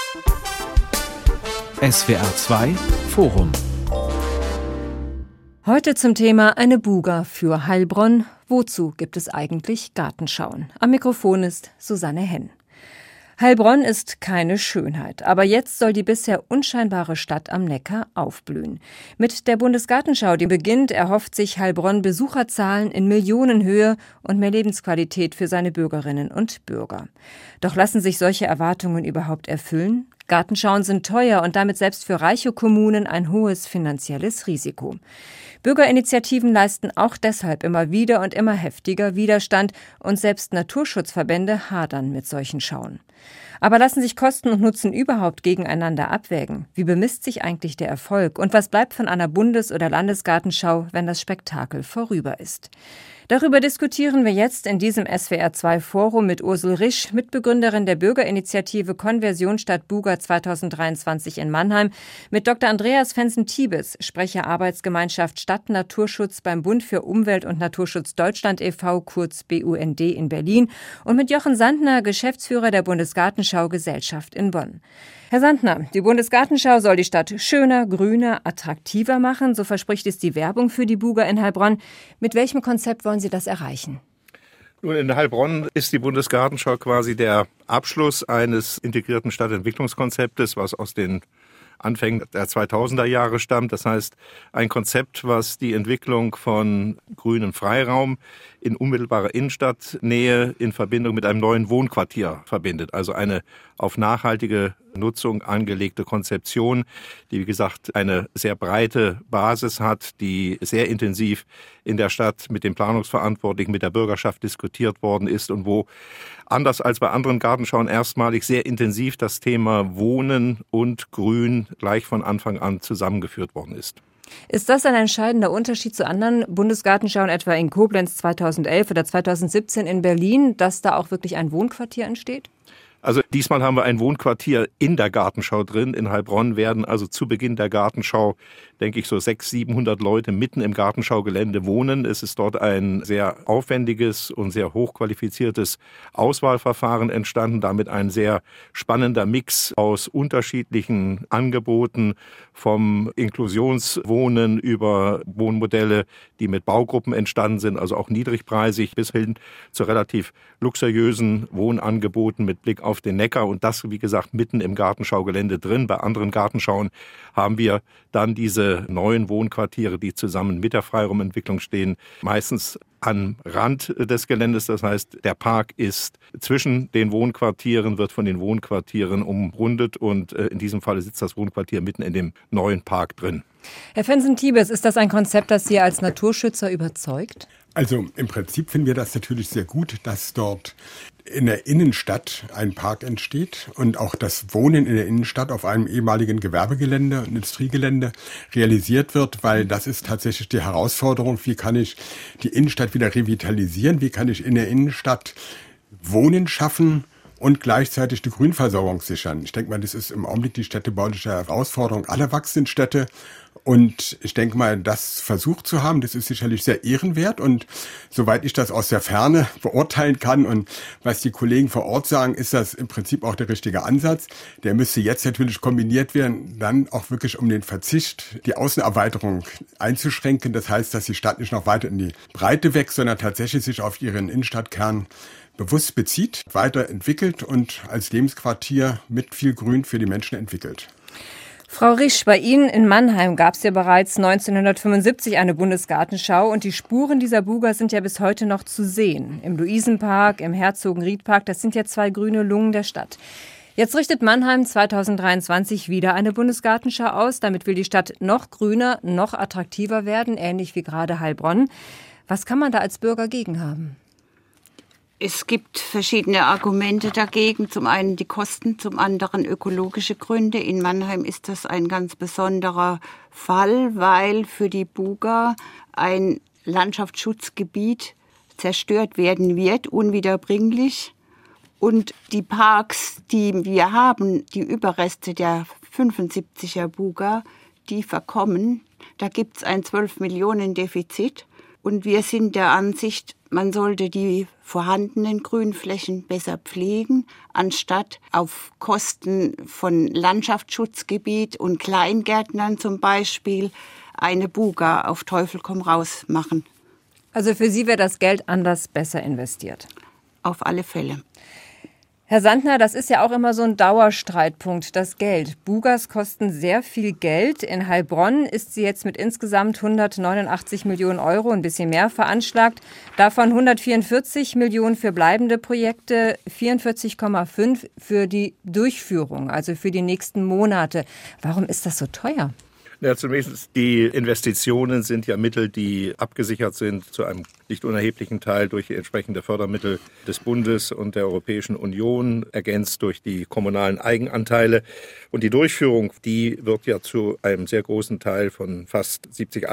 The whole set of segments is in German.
SWR 2 Forum. Heute zum Thema eine Buga für Heilbronn. Wozu gibt es eigentlich Gartenschauen? Am Mikrofon ist Susanne Henn. Heilbronn ist keine Schönheit, aber jetzt soll die bisher unscheinbare Stadt am Neckar aufblühen. Mit der Bundesgartenschau, die beginnt, erhofft sich Heilbronn Besucherzahlen in Millionenhöhe und mehr Lebensqualität für seine Bürgerinnen und Bürger. Doch lassen sich solche Erwartungen überhaupt erfüllen? Gartenschauen sind teuer und damit selbst für reiche Kommunen ein hohes finanzielles Risiko. Bürgerinitiativen leisten auch deshalb immer wieder und immer heftiger Widerstand und selbst Naturschutzverbände hadern mit solchen Schauen. Aber lassen sich Kosten und Nutzen überhaupt gegeneinander abwägen? Wie bemisst sich eigentlich der Erfolg? Und was bleibt von einer Bundes- oder Landesgartenschau, wenn das Spektakel vorüber ist? Darüber diskutieren wir jetzt in diesem SWR2-Forum mit Ursel Risch, Mitbegründerin der Bürgerinitiative Konversion statt Buga 2023 in Mannheim, mit Dr. Andreas Fensen-Thiebes, Sprecher Arbeitsgemeinschaft Stadt Naturschutz beim Bund für Umwelt und Naturschutz Deutschland e.V., kurz BUND in Berlin, und mit Jochen Sandner, Geschäftsführer der Bundesgartenschau Gesellschaft in Bonn. Herr Sandner, die Bundesgartenschau soll die Stadt schöner, grüner, attraktiver machen, so verspricht es die Werbung für die Buga in Heilbronn. Mit welchem Konzept wollen Sie das erreichen? Nun, in Heilbronn ist die Bundesgartenschau quasi der Abschluss eines integrierten Stadtentwicklungskonzeptes, was aus den Anfängen der 2000er Jahre stammt. Das heißt, ein Konzept, was die Entwicklung von grünem Freiraum in unmittelbarer Innenstadtnähe in Verbindung mit einem neuen Wohnquartier verbindet. Also eine auf nachhaltige Nutzung angelegte Konzeption, die, wie gesagt, eine sehr breite Basis hat, die sehr intensiv in der Stadt mit den Planungsverantwortlichen, mit der Bürgerschaft diskutiert worden ist und wo, anders als bei anderen Gartenschauen, erstmalig sehr intensiv das Thema Wohnen und Grün gleich von Anfang an zusammengeführt worden ist. Ist das ein entscheidender Unterschied zu anderen Bundesgartenschauen, etwa in Koblenz 2011 oder 2017 in Berlin, dass da auch wirklich ein Wohnquartier entsteht? Also diesmal haben wir ein Wohnquartier in der Gartenschau drin. In Heilbronn werden also zu Beginn der Gartenschau, denke ich, so 600-700 Leute mitten im Gartenschaugelände wohnen. Es ist dort ein sehr aufwendiges und sehr hochqualifiziertes Auswahlverfahren entstanden. Damit ein sehr spannender Mix aus unterschiedlichen Angeboten, vom Inklusionswohnen über Wohnmodelle, die mit Baugruppen entstanden sind, also auch niedrigpreisig, bis hin zu relativ luxuriösen Wohnangeboten mit Blick auf den Neckar und das, wie gesagt, mitten im Gartenschaugelände drin. Bei anderen Gartenschauen haben wir dann diese neuen Wohnquartiere, die zusammen mit der Freiraumentwicklung stehen, meistens am Rand des Geländes. Das heißt, der Park ist zwischen den Wohnquartieren, wird von den Wohnquartieren umrundet und in diesem Fall sitzt das Wohnquartier mitten in dem neuen Park drin. Herr Fensen-Thiebes, ist das ein Konzept, das Sie als Naturschützer überzeugt? Also im Prinzip finden wir das natürlich sehr gut, dass dort in der Innenstadt ein Park entsteht und auch das Wohnen in der Innenstadt auf einem ehemaligen Gewerbegelände, Industriegelände realisiert wird, weil das ist tatsächlich die Herausforderung, wie kann ich die Innenstadt wieder revitalisieren, wie kann ich in der Innenstadt Wohnen schaffen und gleichzeitig die Grünversorgung sichern. Ich denke mal, das ist im Augenblick die städtebauliche Herausforderung aller wachsenden Städte. Und ich denke mal, das versucht zu haben, das ist sicherlich sehr ehrenwert. Und soweit ich das aus der Ferne beurteilen kann und was die Kollegen vor Ort sagen, ist das im Prinzip auch der richtige Ansatz. Der müsste jetzt natürlich kombiniert werden, dann auch wirklich um den Verzicht, die Außenerweiterung einzuschränken. Das heißt, dass die Stadt nicht noch weiter in die Breite wächst, sondern tatsächlich sich auf ihren Innenstadtkern bewusst bezieht, weiterentwickelt und als Lebensquartier mit viel Grün für die Menschen entwickelt. Frau Risch, bei Ihnen in Mannheim gab es ja bereits 1975 eine Bundesgartenschau und die Spuren dieser Buga sind ja bis heute noch zu sehen. Im Luisenpark, im Herzogenriedpark, das sind ja zwei grüne Lungen der Stadt. Jetzt richtet Mannheim 2023 wieder eine Bundesgartenschau aus. Damit will die Stadt noch grüner, noch attraktiver werden, ähnlich wie gerade Heilbronn. Was kann man da als Bürger gegen haben? Es gibt verschiedene Argumente dagegen. Zum einen die Kosten, zum anderen ökologische Gründe. In Mannheim ist das ein ganz besonderer Fall, weil für die Buga ein Landschaftsschutzgebiet zerstört werden wird, unwiederbringlich. Und die Parks, die wir haben, die Überreste der 75er Buga, die verkommen. Da gibt es ein 12 Millionen Defizit. Und wir sind der Ansicht, man sollte die vorhandenen Grünflächen besser pflegen, anstatt auf Kosten von Landschaftsschutzgebiet und Kleingärtnern zum Beispiel eine Buga auf Teufel komm raus machen. Also für Sie wäre das Geld anders besser investiert? Auf alle Fälle. Herr Sandner, das ist ja auch immer so ein Dauerstreitpunkt, das Geld. Bugas kosten sehr viel Geld. In Heilbronn ist sie jetzt mit insgesamt 189 Millionen Euro, ein bisschen mehr, veranschlagt. Davon 144 Millionen für bleibende Projekte, 44,5 für die Durchführung, also für die nächsten Monate. Warum ist das so teuer? Ja, zunächst, die Investitionen sind ja Mittel, die abgesichert sind, zu einem nicht unerheblichen Teil durch die entsprechende Fördermittel des Bundes und der Europäischen Union, ergänzt durch die kommunalen Eigenanteile. Und die Durchführung, die wird ja zu einem sehr großen Teil von fast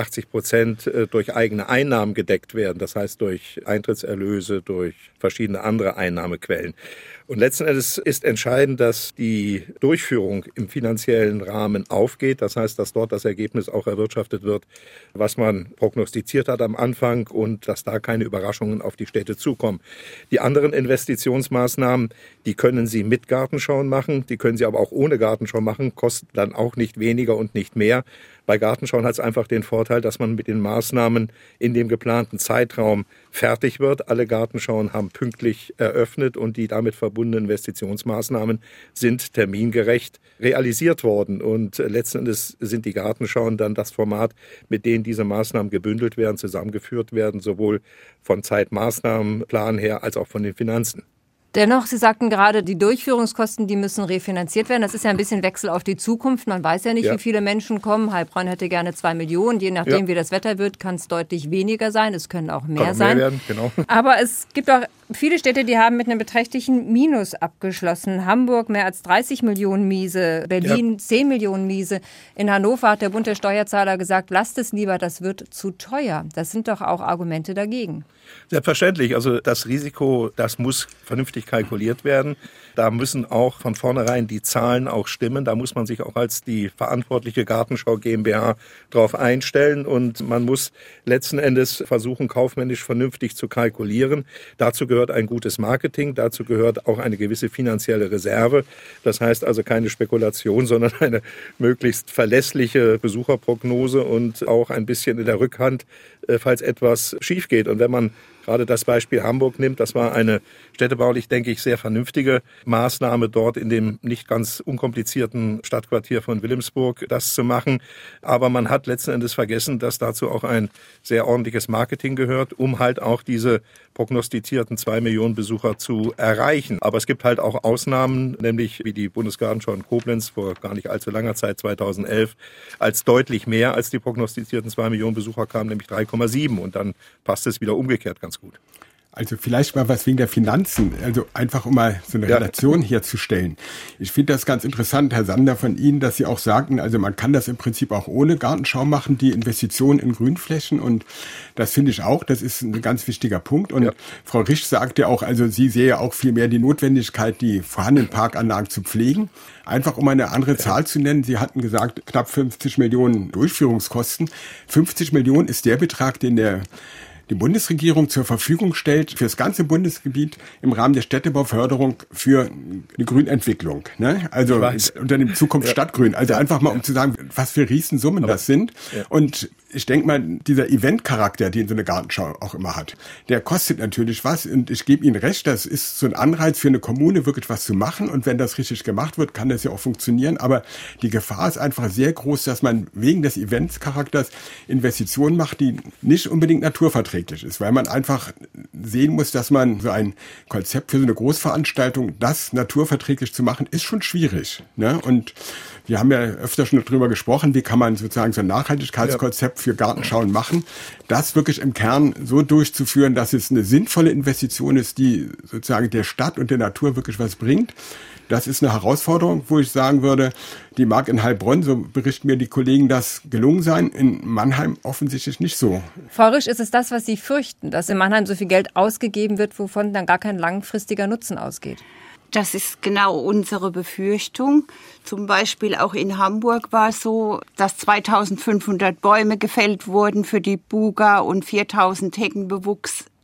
70-80% durch eigene Einnahmen gedeckt werden. Das heißt durch Eintrittserlöse, durch verschiedene andere Einnahmequellen. Und letzten Endes ist entscheidend, dass die Durchführung im finanziellen Rahmen aufgeht. Das heißt, dass dort das Ergebnis auch erwirtschaftet wird, was man prognostiziert hat am Anfang und dass da keine Überraschungen auf die Städte zukommen. Die anderen Investitionsmaßnahmen, die können Sie mit Gartenschauen machen, die können Sie aber auch ohne Gartenschau machen, kosten dann auch nicht weniger und nicht mehr. Bei Gartenschauen hat es einfach den Vorteil, dass man mit den Maßnahmen in dem geplanten Zeitraum fertig wird. Alle Gartenschauen haben pünktlich eröffnet und die damit verbundenen Investitionsmaßnahmen sind termingerecht realisiert worden. Und letzten Endes sind die Gartenschauen dann das Format, mit dem diese Maßnahmen gebündelt werden, zusammengeführt werden, sowohl von Zeitmaßnahmenplan her als auch von den Finanzen. Dennoch, Sie sagten gerade, die Durchführungskosten, die müssen refinanziert werden. Das ist ja ein bisschen Wechsel auf die Zukunft. Man weiß ja nicht, wie viele Menschen kommen. Heilbronn hätte gerne 2 Millionen. Je nachdem, wie das Wetter wird, kann es deutlich weniger sein. Es können auch mehr sein. Werden, genau. Aber es gibt auch viele Städte, die haben mit einem beträchtlichen Minus abgeschlossen. Hamburg mehr als 30 Millionen Miese, Berlin 10 Millionen Miese. In Hannover hat der Bund der Steuerzahler gesagt, lasst es lieber, das wird zu teuer. Das sind doch auch Argumente dagegen. Selbstverständlich. Also das Risiko, das muss vernünftig kalkuliert werden. Da müssen auch von vornherein die Zahlen auch stimmen. Da muss man sich auch als die verantwortliche Gartenschau GmbH drauf einstellen. Und man muss letzten Endes versuchen, kaufmännisch vernünftig zu kalkulieren. Dazu gehört ein gutes Marketing. Dazu gehört auch eine gewisse finanzielle Reserve. Das heißt also keine Spekulation, sondern eine möglichst verlässliche Besucherprognose und auch ein bisschen in der Rückhand, falls etwas schief geht. Und wenn man gerade das Beispiel Hamburg nimmt, das war eine städtebaulich, denke ich, sehr vernünftige Maßnahme, dort in dem nicht ganz unkomplizierten Stadtquartier von Wilhelmsburg das zu machen. Aber man hat letzten Endes vergessen, dass dazu auch ein sehr ordentliches Marketing gehört, um halt auch diese prognostizierten 2 Millionen Besucher zu erreichen. Aber es gibt halt auch Ausnahmen, nämlich wie die Bundesgartenschau in Koblenz vor gar nicht allzu langer Zeit, 2011, als deutlich mehr als die prognostizierten 2 Millionen Besucher kamen, nämlich 3,7. Und dann passt es wieder umgekehrt ganz gut. Also vielleicht mal was wegen der Finanzen, also einfach um mal so eine Relation herzustellen. Ich finde das ganz interessant, Herr Sander, von Ihnen, dass Sie auch sagten, also man kann das im Prinzip auch ohne Gartenschau machen, die Investitionen in Grünflächen, und das finde ich auch, das ist ein ganz wichtiger Punkt. Und Frau Risch sagte auch, also sie sehe auch viel mehr die Notwendigkeit, die vorhandenen Parkanlagen zu pflegen. Einfach um eine andere Zahl zu nennen, Sie hatten gesagt, knapp 50 Millionen Durchführungskosten. 50 Millionen ist der Betrag, den die Bundesregierung zur Verfügung stellt für das ganze Bundesgebiet im Rahmen der Städtebauförderung für die Grünentwicklung. Ne? Also unter dem Zukunft Stadtgrün. Also einfach mal, um zu sagen, was für Riesensummen das sind. Und ich denke mal, dieser Eventcharakter, den so eine Gartenschau auch immer hat, der kostet natürlich was. Und ich gebe Ihnen recht, das ist so ein Anreiz für eine Kommune, wirklich was zu machen. Und wenn das richtig gemacht wird, kann das ja auch funktionieren. Aber die Gefahr ist einfach sehr groß, dass man wegen des Eventcharakters Investitionen macht, die nicht unbedingt naturverträglich ist, weil man einfach sehen muss, dass man so ein Konzept für so eine Großveranstaltung, das naturverträglich zu machen, ist schon schwierig. Ne? Und wir haben ja öfter schon darüber gesprochen, wie kann man sozusagen so ein Nachhaltigkeitskonzept für Gartenschauen machen, das wirklich im Kern so durchzuführen, dass es eine sinnvolle Investition ist, die sozusagen der Stadt und der Natur wirklich was bringt. Das ist eine Herausforderung, wo ich sagen würde, die mag in Heilbronn, so berichten mir die Kollegen, das gelungen sein, in Mannheim offensichtlich nicht so. Frau Risch, ist es das, was Sie fürchten, dass in Mannheim so viel Geld ausgegeben wird, wovon dann gar kein langfristiger Nutzen ausgeht? Das ist genau unsere Befürchtung. Zum Beispiel auch in Hamburg war es so, dass 2500 Bäume gefällt wurden für die Buga und 4000 Heckenbewuchs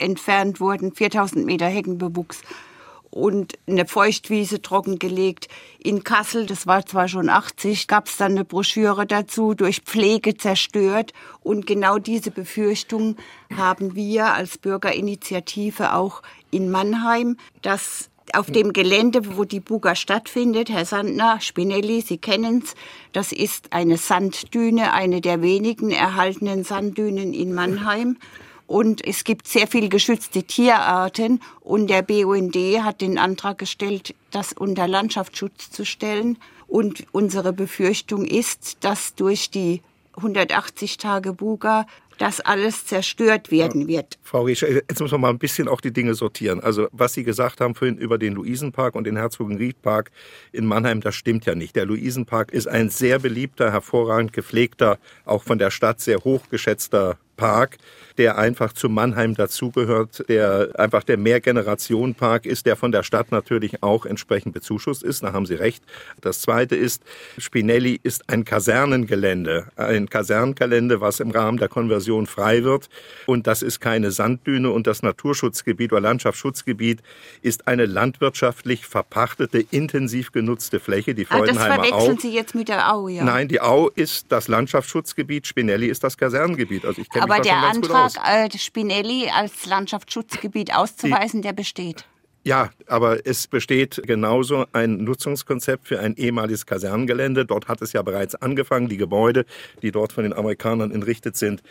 entfernt wurden, 4000 Meter Heckenbewuchs und eine Feuchtwiese trockengelegt. In Kassel, das war zwar schon 80, gab es dann eine Broschüre dazu, durch Pflege zerstört. Und genau diese Befürchtung haben wir als Bürgerinitiative auch in Mannheim, dass auf dem Gelände, wo die Buga stattfindet, Herr Sandner, Spinelli, Sie kennen's, das ist eine Sanddüne, eine der wenigen erhaltenen Sanddünen in Mannheim. Und es gibt sehr viel geschützte Tierarten und der BUND hat den Antrag gestellt, das unter Landschaftsschutz zu stellen. Und unsere Befürchtung ist, dass durch die 180 Tage Buga das alles zerstört werden wird. Frau Riesch, jetzt muss man mal ein bisschen auch die Dinge sortieren. Also was Sie gesagt haben vorhin über den Luisenpark und den Herzogenried-Park in Mannheim, das stimmt ja nicht. Der Luisenpark ist ein sehr beliebter, hervorragend gepflegter, auch von der Stadt sehr hochgeschätzter Park, der einfach zu Mannheim dazugehört, der einfach der Mehrgenerationenpark ist, der von der Stadt natürlich auch entsprechend bezuschusst ist. Da haben Sie recht. Das Zweite ist, Spinelli ist ein Kasernengelände, was im Rahmen der Konversion frei wird. Und das ist keine Sanddüne. Und das Naturschutzgebiet oder Landschaftsschutzgebiet ist eine landwirtschaftlich verpachtete, intensiv genutzte Fläche, die Freudenheimer Au. Das verwechseln Sie jetzt mit der Au, ja? Nein, die Au ist das Landschaftsschutzgebiet, Spinelli ist das Kasernengebiet. Also ich kenne mich da schon ganz gut aus. Aber der Antrag, Spinelli als Landschaftsschutzgebiet auszuweisen, der besteht. Ja, aber es besteht genauso ein Nutzungskonzept für ein ehemaliges Kasernengelände. Dort hat es ja bereits angefangen. Die Gebäude, die dort von den Amerikanern entrichtet sind,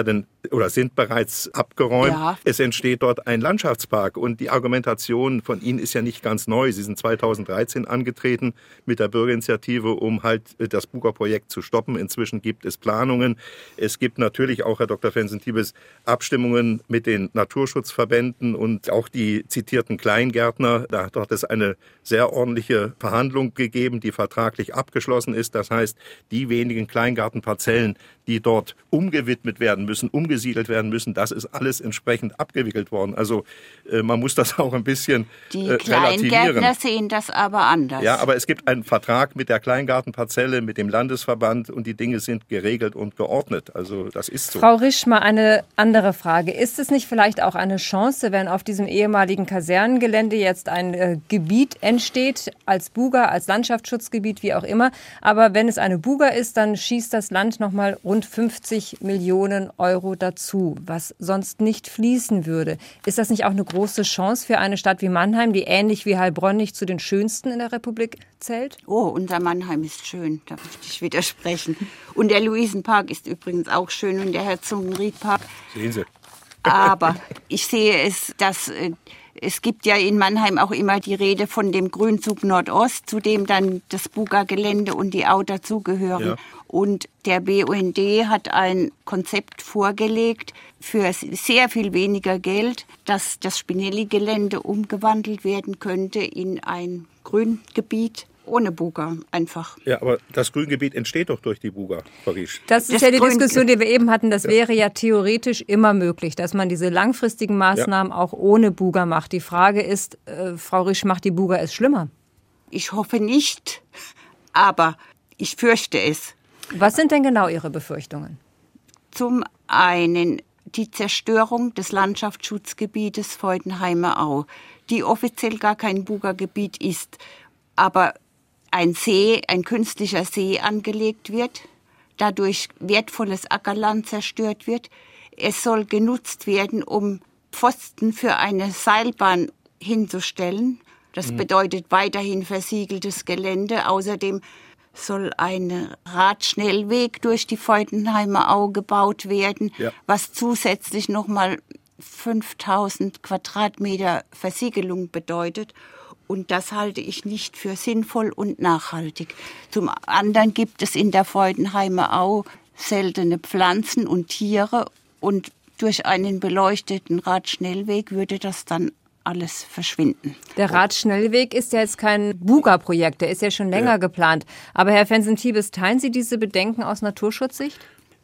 sind bereits abgeräumt. Ja. Es entsteht dort ein Landschaftspark und die Argumentation von Ihnen ist ja nicht ganz neu. Sie sind 2013 angetreten mit der Bürgerinitiative, um halt das Buga-Projekt zu stoppen. Inzwischen gibt es Planungen. Es gibt natürlich auch, Herr Dr. Fensen-Thiebes, Abstimmungen mit den Naturschutzverbänden und auch die zitierten Kleingärtner. Da hat es eine sehr ordentliche Verhandlung gegeben, die vertraglich abgeschlossen ist. Das heißt, die wenigen Kleingartenparzellen, die dort umgewidmet werden müssen, umgesiedelt werden müssen, das ist alles entsprechend abgewickelt worden. Also man muss das auch ein bisschen relativieren. Die Kleingärtner sehen das aber anders. Ja, aber es gibt einen Vertrag mit der Kleingartenparzelle, mit dem Landesverband und die Dinge sind geregelt und geordnet. Also das ist so. Frau Risch, mal eine andere Frage. Ist es nicht vielleicht auch eine Chance, wenn auf diesem ehemaligen Kasernengelände jetzt ein Gebiet entsteht, als Buga, als Landschaftsschutzgebiet, wie auch immer, aber wenn es eine Buga ist, dann schießt das Land nochmal rund 50 Millionen Euro dazu, was sonst nicht fließen würde. Ist das nicht auch eine große Chance für eine Stadt wie Mannheim, die ähnlich wie Heilbronn nicht zu den schönsten in der Republik zählt? Oh, unser Mannheim ist schön, da möchte ich widersprechen. Und der Luisenpark ist übrigens auch schön und der Herzogenried-Park. Sehen Sie. Aber ich sehe es, dass es gibt ja in Mannheim auch immer die Rede von dem Grünzug Nordost, zu dem dann das Buga-Gelände und die Au dazugehören. Ja. Und der BUND hat ein Konzept vorgelegt für sehr viel weniger Geld, dass das Spinelli-Gelände umgewandelt werden könnte in ein Grüngebiet. Ohne Buga, einfach. Ja, aber das Grüngebiet entsteht doch durch die Buga, Frau Riesch. Das ist ja die Diskussion, die wir eben hatten. Das wäre ja theoretisch immer möglich, dass man diese langfristigen Maßnahmen auch ohne Buga macht. Die Frage ist, Frau Riesch, macht die Buga es schlimmer? Ich hoffe nicht, aber ich fürchte es. Was sind denn genau Ihre Befürchtungen? Zum einen die Zerstörung des Landschaftsschutzgebietes Freudenheimer Au, die offiziell gar kein Buga-Gebiet ist, aber ein künstlicher See angelegt wird, dadurch wertvolles Ackerland zerstört wird. Es soll genutzt werden, um Pfosten für eine Seilbahn hinzustellen. Das bedeutet weiterhin versiegeltes Gelände. Außerdem soll ein Radschnellweg durch die Freudenheimer Au gebaut werden, was zusätzlich nochmal 5000 Quadratmeter Versiegelung bedeutet. Und das halte ich nicht für sinnvoll und nachhaltig. Zum anderen gibt es in der Freudenheimer Au seltene Pflanzen und Tiere. Und durch einen beleuchteten Radschnellweg würde das dann alles verschwinden. Der Radschnellweg ist ja jetzt kein Buga-Projekt, der ist ja schon länger geplant. Aber Herr Fensen-Thiebes, teilen Sie diese Bedenken aus Naturschutzsicht?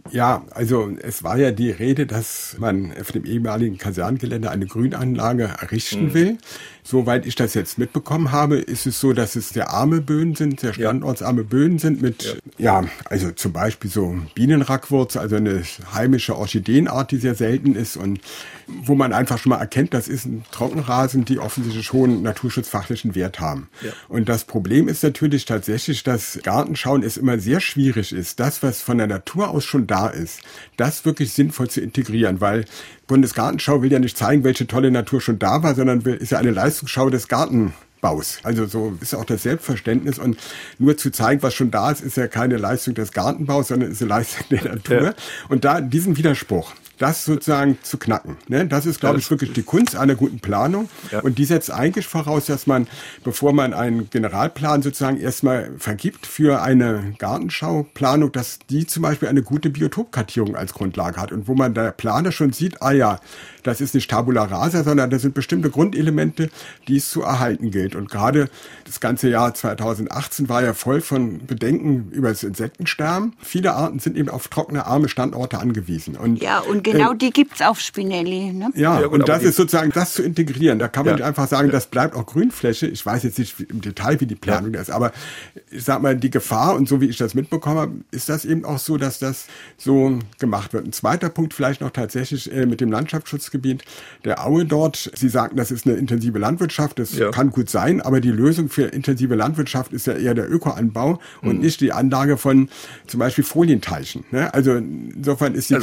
Ja, also es war ja die Rede, dass man auf dem ehemaligen Kaserngelände eine Grünanlage errichten will. Soweit ich das jetzt mitbekommen habe, ist es so, dass es sehr arme Böden sind, sehr standortsarme Böden sind mit, also zum Beispiel so Bienenrackwurz, also eine heimische Orchideenart, die sehr selten ist und wo man einfach schon mal erkennt, das ist ein Trockenrasen, die offensichtlich hohen naturschutzfachlichen Wert haben. Ja. Und das Problem ist natürlich tatsächlich, dass Gartenschauen es immer sehr schwierig ist, das, was von der Natur aus schon da ist, das wirklich sinnvoll zu integrieren, weil Bundesgartenschau will ja nicht zeigen, welche tolle Natur schon da war, sondern ist ja eine Leistungsschau des Gartenbaus. Also so ist auch das Selbstverständnis und nur zu zeigen, was schon da ist, ist ja keine Leistung des Gartenbaus, sondern ist eine Leistung der Natur. Ja. Und da diesen Widerspruch, das sozusagen zu knacken. Ne? Das ist, glaube ich, wirklich die Kunst einer guten Planung. Ja. Und die setzt eigentlich voraus, dass man, bevor man einen Generalplan sozusagen erstmal vergibt für eine Gartenschauplanung, dass die zum Beispiel eine gute Biotopkartierung als Grundlage hat. Und wo man der Planer schon sieht, das ist nicht Tabula Rasa, sondern das sind bestimmte Grundelemente, die es zu erhalten gilt. Und gerade das ganze Jahr 2018 war ja voll von Bedenken über das Insektensterben. Viele Arten sind eben auf trockene, arme Standorte angewiesen. Und genau die gibt's auf Spinelli. Ne? Ja, und das ist sozusagen das zu integrieren. Da kann man nicht einfach sagen, das bleibt auch Grünfläche. Ich weiß jetzt nicht im Detail, wie die Planung ist, aber ich sag mal, die Gefahr und so wie ich das mitbekommen habe, ist das eben auch so, dass das so gemacht wird. Ein zweiter Punkt vielleicht noch tatsächlich mit dem Landschaftsschutzgebiet der Aue dort. Sie sagten, das ist eine intensive Landwirtschaft. Das kann gut sein, aber die Lösung für intensive Landwirtschaft ist ja eher der Ökoanbau und nicht die Anlage von zum Beispiel Folienteichen. Ne? Also insofern ist die...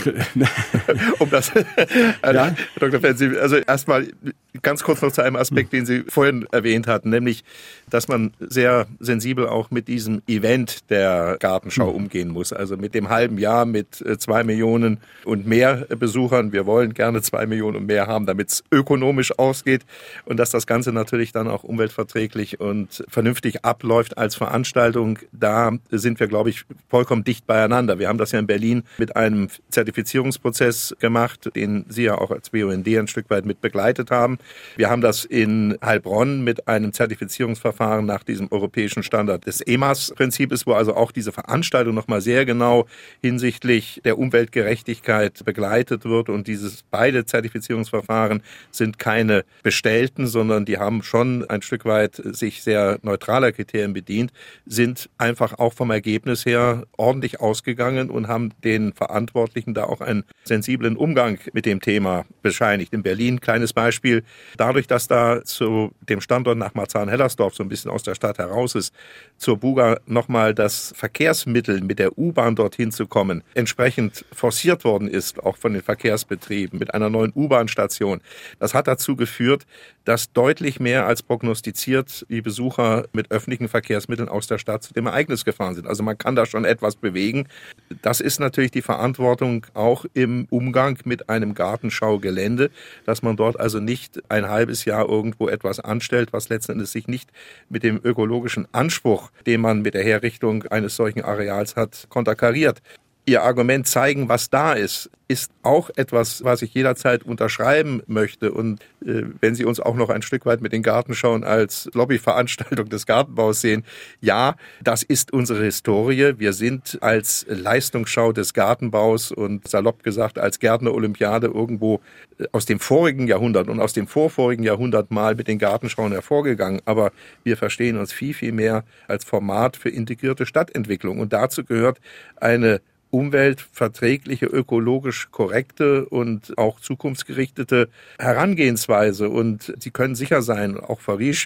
Um das, Herr Dr. Fenzi, also erstmal ganz kurz noch zu einem Aspekt, den Sie vorhin erwähnt hatten, nämlich, dass man sehr sensibel auch mit diesem Event der Gartenschau umgehen muss. Also mit dem halben Jahr mit 2 Millionen und mehr Besuchern. Wir wollen gerne 2 Millionen und mehr haben, damit es ökonomisch ausgeht und dass das Ganze natürlich dann auch umweltverträglich und vernünftig abläuft als Veranstaltung. Da sind wir, glaube ich, vollkommen dicht beieinander. Wir haben das ja in Berlin mit einem Zertifizierungsprozess gemacht, den Sie ja auch als BUND ein Stück weit mit begleitet haben. Wir haben das in Heilbronn mit einem Zertifizierungsverfahren nach diesem europäischen Standard des EMAS-Prinzips, wo also auch diese Veranstaltung nochmal sehr genau hinsichtlich der Umweltgerechtigkeit begleitet wird. Und beide Zertifizierungsverfahren sind keine bestellten, sondern die haben schon ein Stück weit sich sehr neutraler Kriterien bedient, sind einfach auch vom Ergebnis her ordentlich ausgegangen und haben den Verantwortlichen da auch einen sensiblen Umgang mit dem Thema bescheinigt. In Berlin, kleines Beispiel, dadurch, dass da zu dem Standort nach Marzahn-Hellersdorf so ein bisschen aus der Stadt heraus ist, zur Buga nochmal das Verkehrsmittel mit der U-Bahn dorthin zu kommen, entsprechend forciert worden ist, auch von den Verkehrsbetrieben mit einer neuen U-Bahn-Station. Das hat dazu geführt, dass deutlich mehr als prognostiziert die Besucher mit öffentlichen Verkehrsmitteln aus der Stadt zu dem Ereignis gefahren sind. Also man kann da schon etwas bewegen. Das ist natürlich die Verantwortung auch im Umgang mit einem Gartenschaugelände, dass man dort also nicht ein halbes Jahr irgendwo etwas anstellt, was letzten Endes sich nicht mit dem ökologischen Anspruch, den man mit der Herrichtung eines solchen Areals hat, konterkariert. Ihr Argument zeigen, was da ist auch etwas, was ich jederzeit unterschreiben möchte. Und wenn Sie uns auch noch ein Stück weit mit den Gartenschauen als Lobbyveranstaltung des Gartenbaus sehen, ja, das ist unsere Historie. Wir sind als Leistungsschau des Gartenbaus und salopp gesagt als Gärtner-Olympiade irgendwo aus dem vorigen Jahrhundert und aus dem vorvorigen Jahrhundert mal mit den Gartenschauen hervorgegangen. Aber wir verstehen uns viel, viel mehr als Format für integrierte Stadtentwicklung. Und dazu gehört eine umweltverträgliche, ökologisch korrekte und auch zukunftsgerichtete Herangehensweise. Und Sie können sicher sein, auch Farish,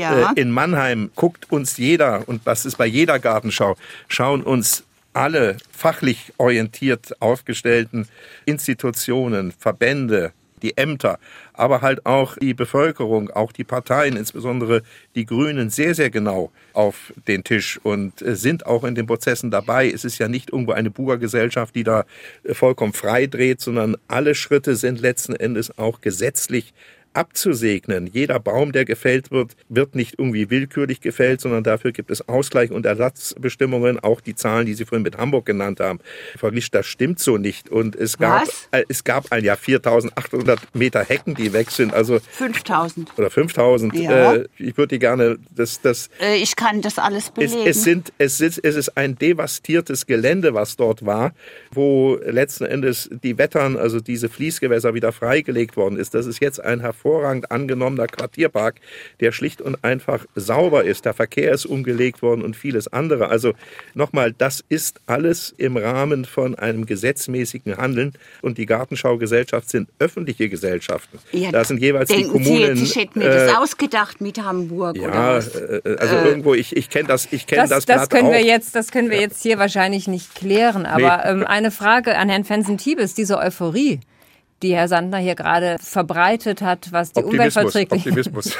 in Mannheim guckt uns jeder, und das ist bei jeder Gartenschau, schauen uns alle fachlich orientiert aufgestellten Institutionen, Verbände, die Ämter, aber halt auch die Bevölkerung, auch die Parteien, insbesondere die Grünen, sehr, sehr genau auf den Tisch und sind auch in den Prozessen dabei. Es ist ja nicht irgendwo eine Buga-Gesellschaft, die da vollkommen frei dreht, sondern alle Schritte sind letzten Endes auch gesetzlich abzusegnen. Jeder Baum, der gefällt wird, wird nicht irgendwie willkürlich gefällt, sondern dafür gibt es Ausgleich und Ersatzbestimmungen. Auch die Zahlen, die Sie vorhin mit Hamburg genannt haben. Frau Risch, das stimmt so nicht. Und es gab 4.800 Meter Hecken, die weg sind. Also 5.000. Oder 5.000. Ja. Ich würde die gerne... ich kann das alles belegen. Es ist ein devastiertes Gelände, was dort war, wo letzten Endes die Wettern, also diese Fließgewässer, wieder freigelegt worden ist. Das ist jetzt ein hervorragend angenommener Quartierpark, der schlicht und einfach sauber ist. Der Verkehr ist umgelegt worden und vieles andere. Also nochmal, das ist alles im Rahmen von einem gesetzmäßigen Handeln. Und die Gartenschaugesellschaft sind öffentliche Gesellschaften. Ja, da sind jeweils die Kommunen... Sie jetzt, ich hätte mir das ausgedacht mit Hamburg oder was? Also irgendwo, ich kenne das Blatt das können auch. Das können wir jetzt hier wahrscheinlich nicht klären. Aber eine Frage an Herrn Fensen-Tiebes, diese Euphorie, die Herr Sandner hier gerade verbreitet hat, was die Umweltverträglichkeit... Optimismus.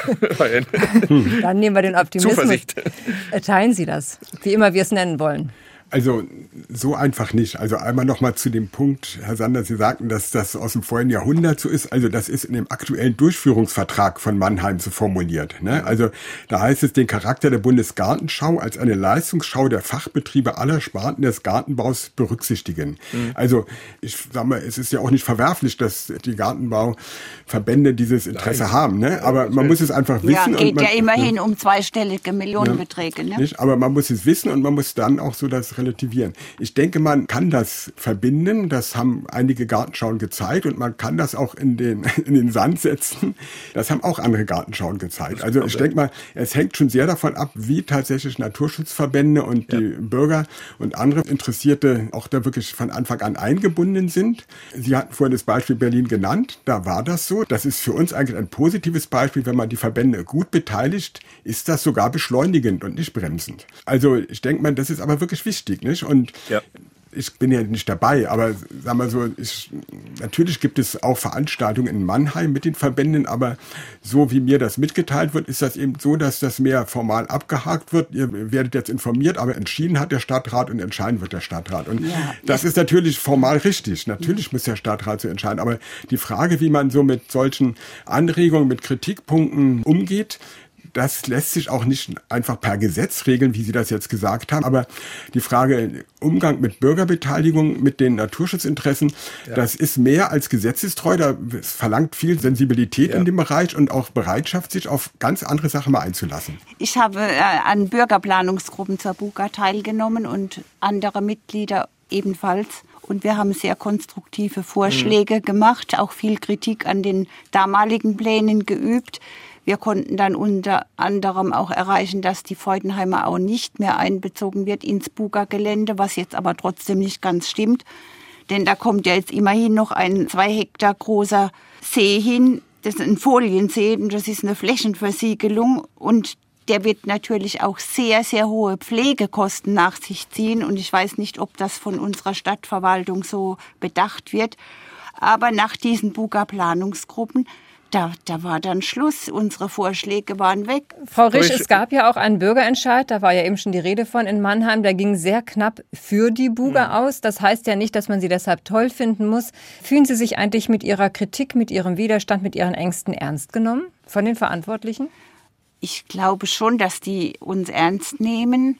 Dann nehmen wir den Optimismus. Zuversicht. Teilen Sie das, wie immer wir es nennen wollen. Also so einfach nicht. Also einmal nochmal zu dem Punkt, Herr Sandner, Sie sagten, dass das aus dem vorigen Jahrhundert so ist. Also das ist in dem aktuellen Durchführungsvertrag von Mannheim so formuliert. Ne? Also da heißt es, den Charakter der Bundesgartenschau als eine Leistungsschau der Fachbetriebe aller Sparten des Gartenbaus berücksichtigen. Also ich sag mal, es ist ja auch nicht verwerflich, dass die Gartenbauverbände dieses Interesse haben. Ne? Aber man muss es einfach wissen. Ja, geht ja immerhin um zweistellige Millionenbeträge. Ne? Nicht? Aber man muss es wissen und man muss dann auch so das relativieren. Ich denke, man kann das verbinden. Das haben einige Gartenschauen gezeigt und man kann das auch in den Sand setzen. Das haben auch andere Gartenschauen gezeigt. Also ich denke mal, es hängt schon sehr davon ab, wie tatsächlich Naturschutzverbände und die Bürger und andere Interessierte auch da wirklich von Anfang an eingebunden sind. Sie hatten vorhin das Beispiel Berlin genannt. Da war das so. Das ist für uns eigentlich ein positives Beispiel. Wenn man die Verbände gut beteiligt, ist das sogar beschleunigend und nicht bremsend. Also ich denke mal, das ist aber wirklich wichtig. Nicht? Und ich bin ja nicht dabei, aber sagen wir so, natürlich gibt es auch Veranstaltungen in Mannheim mit den Verbänden, aber so wie mir das mitgeteilt wird, ist das eben so, dass das mehr formal abgehakt wird. Ihr werdet jetzt informiert, aber entschieden hat der Stadtrat und entscheiden wird der Stadtrat. Und das ist natürlich formal richtig. Natürlich muss der Stadtrat so entscheiden. Aber die Frage, wie man so mit solchen Anregungen, mit Kritikpunkten umgeht, das lässt sich auch nicht einfach per Gesetz regeln, wie Sie das jetzt gesagt haben. Aber die Frage Umgang mit Bürgerbeteiligung, mit den Naturschutzinteressen, das ist mehr als gesetzestreu. Es verlangt viel Sensibilität in dem Bereich und auch Bereitschaft, sich auf ganz andere Sachen mal einzulassen. Ich habe an Bürgerplanungsgruppen zur Buga teilgenommen und andere Mitglieder ebenfalls. Und wir haben sehr konstruktive Vorschläge gemacht, auch viel Kritik an den damaligen Plänen geübt. Wir konnten dann unter anderem auch erreichen, dass die Freudenheimer Au nicht mehr einbezogen wird ins Buga-Gelände, was jetzt aber trotzdem nicht ganz stimmt. Denn da kommt ja jetzt immerhin noch ein 2 Hektar großer See hin. Das ist ein Foliensee und das ist eine Flächenversiegelung. Und der wird natürlich auch sehr, sehr hohe Pflegekosten nach sich ziehen. Und ich weiß nicht, ob das von unserer Stadtverwaltung so bedacht wird. Aber nach diesen Buga-Planungsgruppen, da war dann Schluss. Unsere Vorschläge waren weg. Frau Risch, es gab ja auch einen Bürgerentscheid, da war ja eben schon die Rede von in Mannheim, der ging sehr knapp für die Buga aus. Das heißt ja nicht, dass man sie deshalb toll finden muss. Fühlen Sie sich eigentlich mit Ihrer Kritik, mit Ihrem Widerstand, mit Ihren Ängsten ernst genommen von den Verantwortlichen? Ich glaube schon, dass die uns ernst nehmen.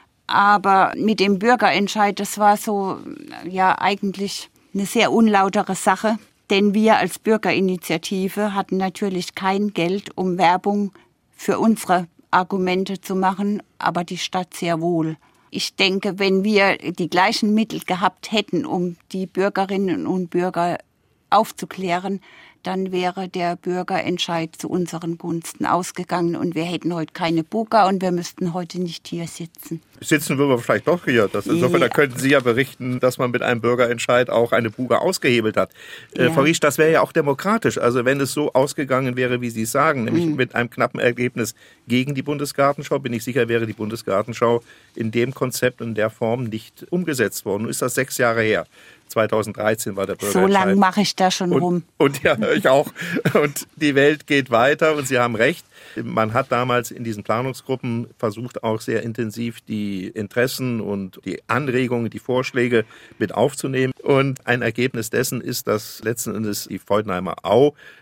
Aber mit dem Bürgerentscheid, das war so, ja, eigentlich eine sehr unlautere Sache. Denn wir als Bürgerinitiative hatten natürlich kein Geld, um Werbung für unsere Argumente zu machen, aber die Stadt sehr wohl. Ich denke, wenn wir die gleichen Mittel gehabt hätten, um die Bürgerinnen und Bürger aufzuklären, dann wäre der Bürgerentscheid zu unseren Gunsten ausgegangen und wir hätten heute keine Buga und wir müssten heute nicht hier sitzen. Sitzen würden wir vielleicht doch hier. Insofern, da könnten Sie ja berichten, dass man mit einem Bürgerentscheid auch eine Buga ausgehebelt hat. Frau Riesch, das wäre ja auch demokratisch. Also wenn es so ausgegangen wäre, wie Sie es sagen, nämlich mit einem knappen Ergebnis gegen die Bundesgartenschau, bin ich sicher, wäre die Bundesgartenschau in dem Konzept und in der Form nicht umgesetzt worden. Nun ist das 6 Jahre her. 2013 war der Bürgerentscheid. So lange mache ich da schon rum. Und ja, ich auch. Und die Welt geht weiter und Sie haben recht. Man hat damals in diesen Planungsgruppen versucht, auch sehr intensiv die Interessen und die Anregungen, die Vorschläge mit aufzunehmen. Und ein Ergebnis dessen ist, dass letzten Endes die Freudenheimer Au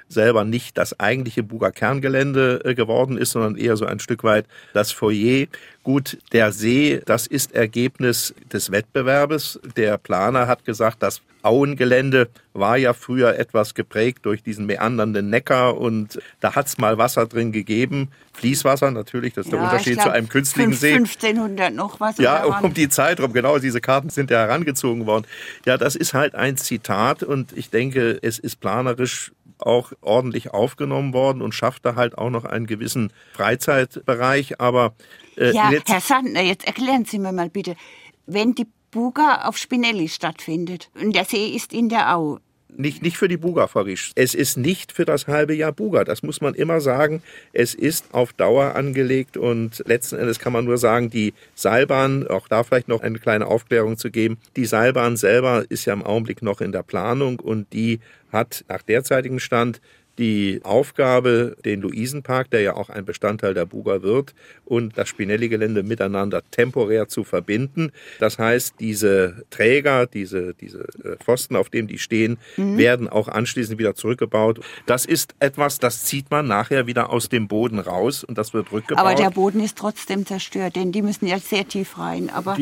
selber nicht das eigentliche Buger Kerngelände geworden ist, sondern eher so ein Stück weit das Foyer. Gut, der See, das ist Ergebnis des Wettbewerbes. Der Planer hat gesagt, das Auengelände war ja früher etwas geprägt durch diesen meandernden Neckar und da hat es mal Wasser drin gegeben. Fließwasser natürlich, das ist der Unterschied zu einem künstlichen See. 1500 noch was. Ja, um die Zeit rum, genau, diese Karten sind ja herangezogen worden. Ja, das ist halt ein Zitat und ich denke, es ist planerisch auch ordentlich aufgenommen worden und schafft da halt auch noch einen gewissen Freizeitbereich. Aber Herr Sandner, jetzt erklären Sie mir mal bitte, wenn die Buga auf Spinelli stattfindet und der See ist in der Au. Nicht für die Buga, Frau Risch. Es ist nicht für das halbe Jahr Buga. Das muss man immer sagen. Es ist auf Dauer angelegt und letzten Endes kann man nur sagen, die Seilbahn, auch da vielleicht noch eine kleine Aufklärung zu geben, die Seilbahn selber ist ja im Augenblick noch in der Planung und die hat nach derzeitigem Stand die Aufgabe, den Luisenpark, der ja auch ein Bestandteil der Buga wird, und das Spinelli-Gelände miteinander temporär zu verbinden. Das heißt, diese Träger, diese Pfosten, auf denen die stehen, werden auch anschließend wieder zurückgebaut. Das ist etwas, das zieht man nachher wieder aus dem Boden raus und das wird rückgebaut. Aber der Boden ist trotzdem zerstört, denn die müssen ja sehr tief rein. Aber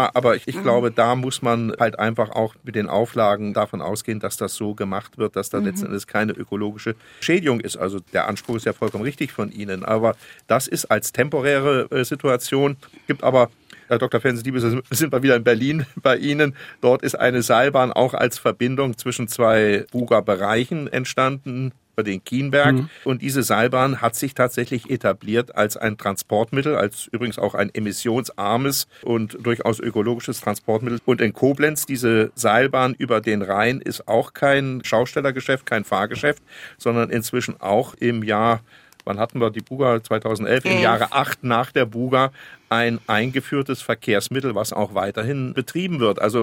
ich glaube, da muss man halt einfach auch mit den Auflagen davon ausgehen, dass das so gemacht wird, dass da letzten Endes keine ökologische Schädigung ist. Also der Anspruch ist ja vollkommen richtig von Ihnen, aber das ist als temporäre Situation. Gibt aber, Herr Dr. Fensen-Diebes, sind wir wieder in Berlin bei Ihnen. Dort ist eine Seilbahn auch als Verbindung zwischen zwei Buga-Bereichen entstanden, bei den Kienberg. Und diese Seilbahn hat sich tatsächlich etabliert als ein Transportmittel, als übrigens auch ein emissionsarmes und durchaus ökologisches Transportmittel. Und in Koblenz, diese Seilbahn über den Rhein, ist auch kein Schaustellergeschäft, kein Fahrgeschäft, sondern inzwischen auch im Jahr, wann hatten wir die Buga? 2011, im Jahre 8 nach der Buga, ein eingeführtes Verkehrsmittel, was auch weiterhin betrieben wird. Also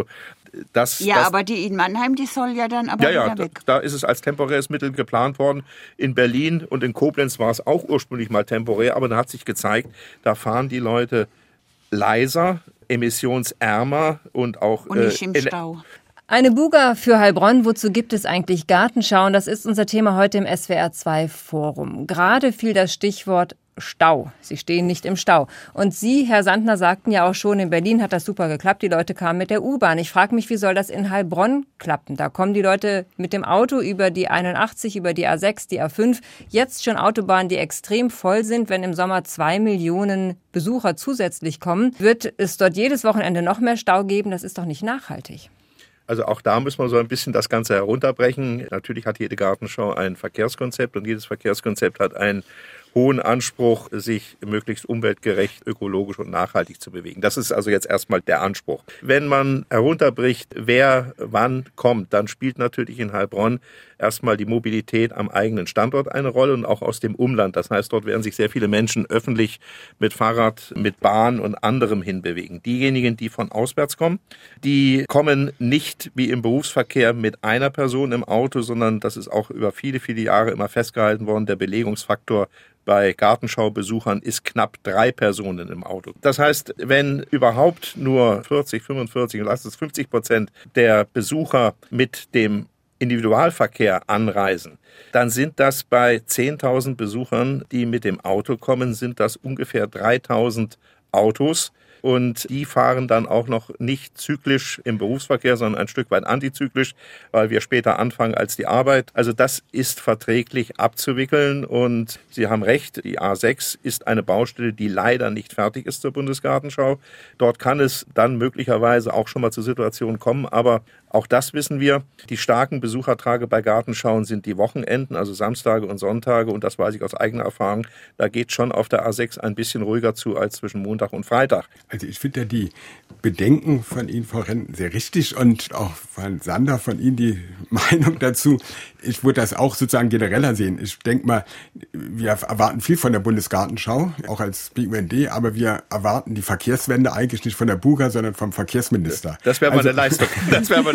aber die in Mannheim, die soll ja dann aber wieder weg. Da ist es als temporäres Mittel geplant worden. In Berlin und in Koblenz war es auch ursprünglich mal temporär, aber da hat sich gezeigt, da fahren die Leute leiser, emissionsärmer und auch nicht im Stau. Eine Buga für Heilbronn, wozu gibt es eigentlich Gartenschauen? Das ist unser Thema heute im SWR2 Forum. Gerade fiel das Stichwort Stau. Sie stehen nicht im Stau. Und Sie, Herr Sandner, sagten ja auch schon, in Berlin hat das super geklappt. Die Leute kamen mit der U-Bahn. Ich frage mich, wie soll das in Heilbronn klappen? Da kommen die Leute mit dem Auto über die 81, über die A6, die A5. Jetzt schon Autobahnen, die extrem voll sind. Wenn im Sommer 2 Millionen Besucher zusätzlich kommen, wird es dort jedes Wochenende noch mehr Stau geben. Das ist doch nicht nachhaltig. Also auch da müssen wir so ein bisschen das Ganze herunterbrechen. Natürlich hat jede Gartenschau ein Verkehrskonzept und jedes Verkehrskonzept hat einen hohen Anspruch, sich möglichst umweltgerecht, ökologisch und nachhaltig zu bewegen. Das ist also jetzt erstmal der Anspruch. Wenn man herunterbricht, wer wann kommt, dann spielt natürlich in Heilbronn erstmal die Mobilität am eigenen Standort eine Rolle und auch aus dem Umland. Das heißt, dort werden sich sehr viele Menschen öffentlich mit Fahrrad, mit Bahn und anderem hinbewegen. Diejenigen, die von auswärts kommen, die kommen nicht wie im Berufsverkehr mit einer Person im Auto, sondern das ist auch über viele, viele Jahre immer festgehalten worden, der Belegungsfaktor bei Gartenschaubesuchern ist knapp 3 Personen im Auto. Das heißt, wenn überhaupt nur 40, 45, lass es 50% der Besucher mit dem Individualverkehr anreisen, dann sind das bei 10.000 Besuchern, die mit dem Auto kommen, sind das ungefähr 3.000 Autos. Und die fahren dann auch noch nicht zyklisch im Berufsverkehr, sondern ein Stück weit antizyklisch, weil wir später anfangen als die Arbeit. Also das ist verträglich abzuwickeln. Und Sie haben recht, die A6 ist eine Baustelle, die leider nicht fertig ist zur Bundesgartenschau. Dort kann es dann möglicherweise auch schon mal zu Situationen kommen. Aber auch das wissen wir. Die starken Besuchertage bei Gartenschauen sind die Wochenenden, also Samstage und Sonntage. Und das weiß ich aus eigener Erfahrung. Da geht schon auf der A6 ein bisschen ruhiger zu als zwischen Montag und Freitag. Also ich finde ja die Bedenken von Ihnen, Frau Renn, sehr richtig und auch von Sander, von Ihnen die Meinung dazu. Ich würde das auch sozusagen genereller sehen. Ich denke mal, wir erwarten viel von der Bundesgartenschau, auch als BUND, aber wir erwarten die Verkehrswende eigentlich nicht von der Buga, sondern vom Verkehrsminister. Das wäre mal eine Leistung. Das wäre mal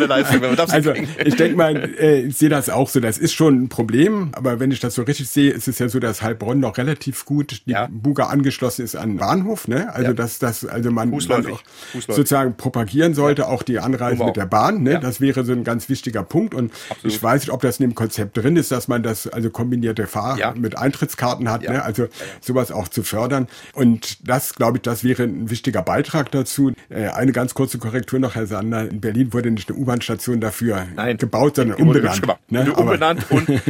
tolle Leistung, wenn wir das Also kriegen. ich denke mal, ich sehe das auch so. Das ist schon ein Problem, aber wenn ich das so richtig sehe, ist es ja so, dass Heilbronn noch relativ gut die Buga angeschlossen ist an den Bahnhof, ne? Also also man auch sozusagen propagieren sollte, auch die Anreise mit der Bahn, ne? Das wäre so ein ganz wichtiger Punkt. Und ich weiß nicht, ob das in dem Konzept drin ist, dass man das also kombinierte mit Eintrittskarten hat, ne? Also sowas auch zu fördern. Und das, glaube ich, das wäre ein wichtiger Beitrag dazu. Eine ganz kurze Korrektur noch, Herr Sander. In Berlin wurde nicht eine U-Bahn-Station dafür gebaut, sondern umbenannt. Ne? Umbenannt